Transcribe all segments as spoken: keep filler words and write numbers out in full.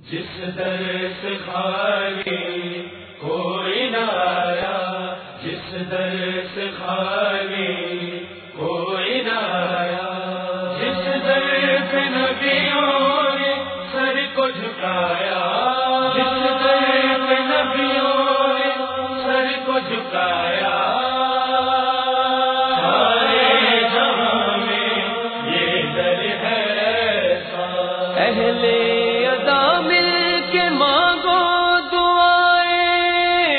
جس در سے خالی کوئی نہ آیا، جس در سے خالی کوئی نہ آیا، جس در پہ نبیوں نے سر کو جھکایا، جس در پہ نبیوں نے سر کو جھکایا، سارے جہاں میں یہ در ہے ایسا۔ اہل ادا مل کے مانگو دعائیں،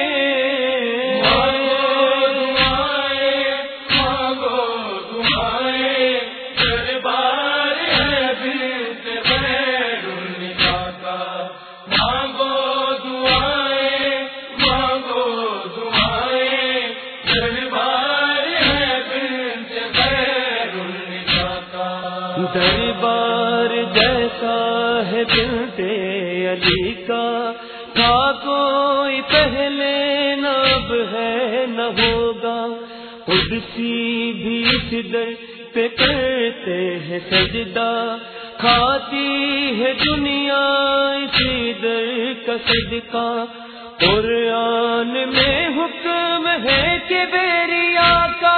مانگو دعائیں، دربار ہے بنت خیر النساء کا، مانگو دعائیں، مانگو دعائیں، دربار ہے بنت خیر النساء کا۔ دربار جیسا ہے بنت علی کا، تھا کوئی پہلے نہ اب ہے نہ ہوگا، قدسی بھی اس در پہ کرتے ہیں سجدہ، کھاتی ہے دنیا اسی در کا صدقہ، قرآن میں حکم ہے کہ بیریا کا،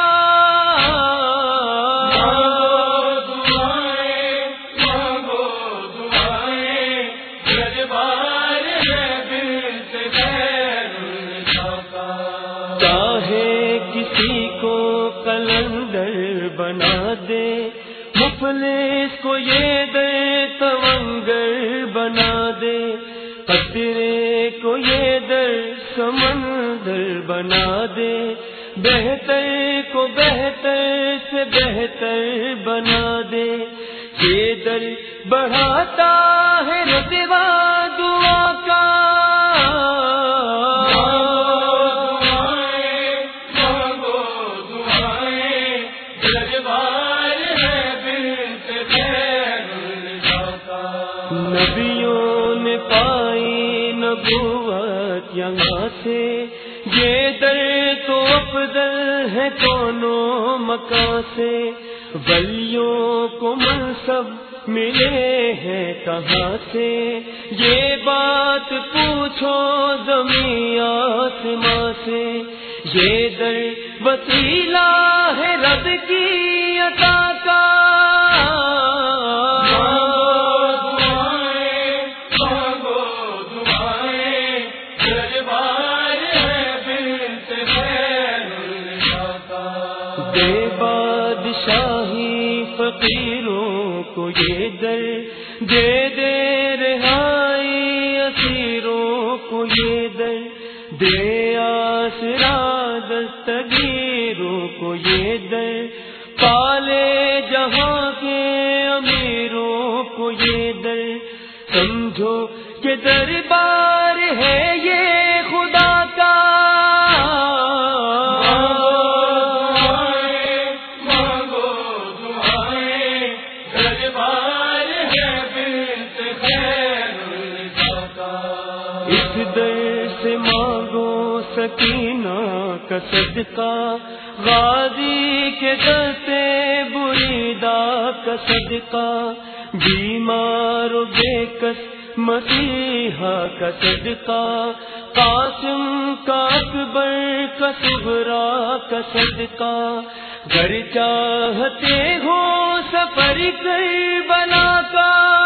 کسی کو قلندر بنا دے، مفلس کو یہ دے تونگر بنا دے، قطرے کو یہ در سمندر بنا دے، بہتر کو بہتر سے بہتر بنا دے، یہ در بڑھاتا ہے رتبہ دعا کا، نبیوں نے پائی نبوت یہاں سے، یہ در تو افضل ہے دونوں مکان سے، ولیوں کو منصب ملے ہیں کہاں سے، یہ بات پوچھو زمین آسماں سے، یہ در وسیلہ ہے رب کی عطا کا، دے بادشاہی فقیروں کو یہ در، دے دے رہائی اسیروں کو یہ در، دے آسرا دستگیروں کو یہ در، پالے جہاں کے امیروں کو یہ در، سمجھو کہ دربار ہے یہ خدا کا، اس در سے مانگو سکینہ کا صدقہ، غازی کے دستے بریدہ کا صدقہ، بیمار و بے کس مسیحا کا صدقہ، قاسم کا اکبر کا صغرا کا صدقہ، گر چاہتے ہو سفر کربلا کا،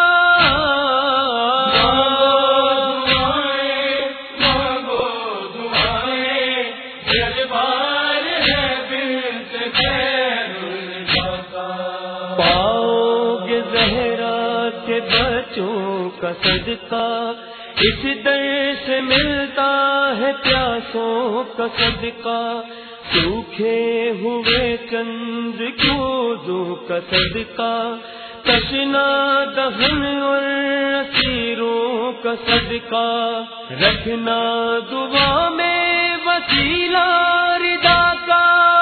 پاؤ گے زہرا کے بچوں کا صدقہ، اس در سے ملتا ہے پیاسوں کا صدقہ، سوکھے ہوئے کنز کیوں کا صدقہ، تشنا دہن اور اسیروں کا صدقہ، رکھنا دعا میں وسیلہ رضا کا،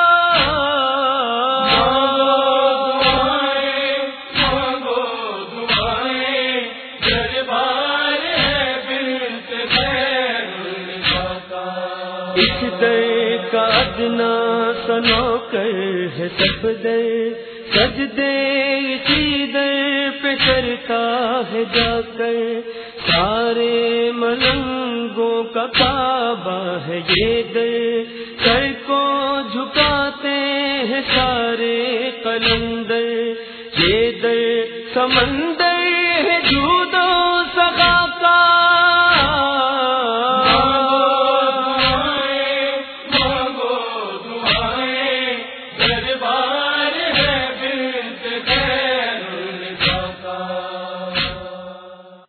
اس در کا ادنا سنو کر ہے سب در، سجدے اسی در پہ کرتا ہے جا کر، سارے ملنگوں کا کعبہ ہے یہ در، سر کو جھکاتے ہیں سارے قلندر، یہ در سمندر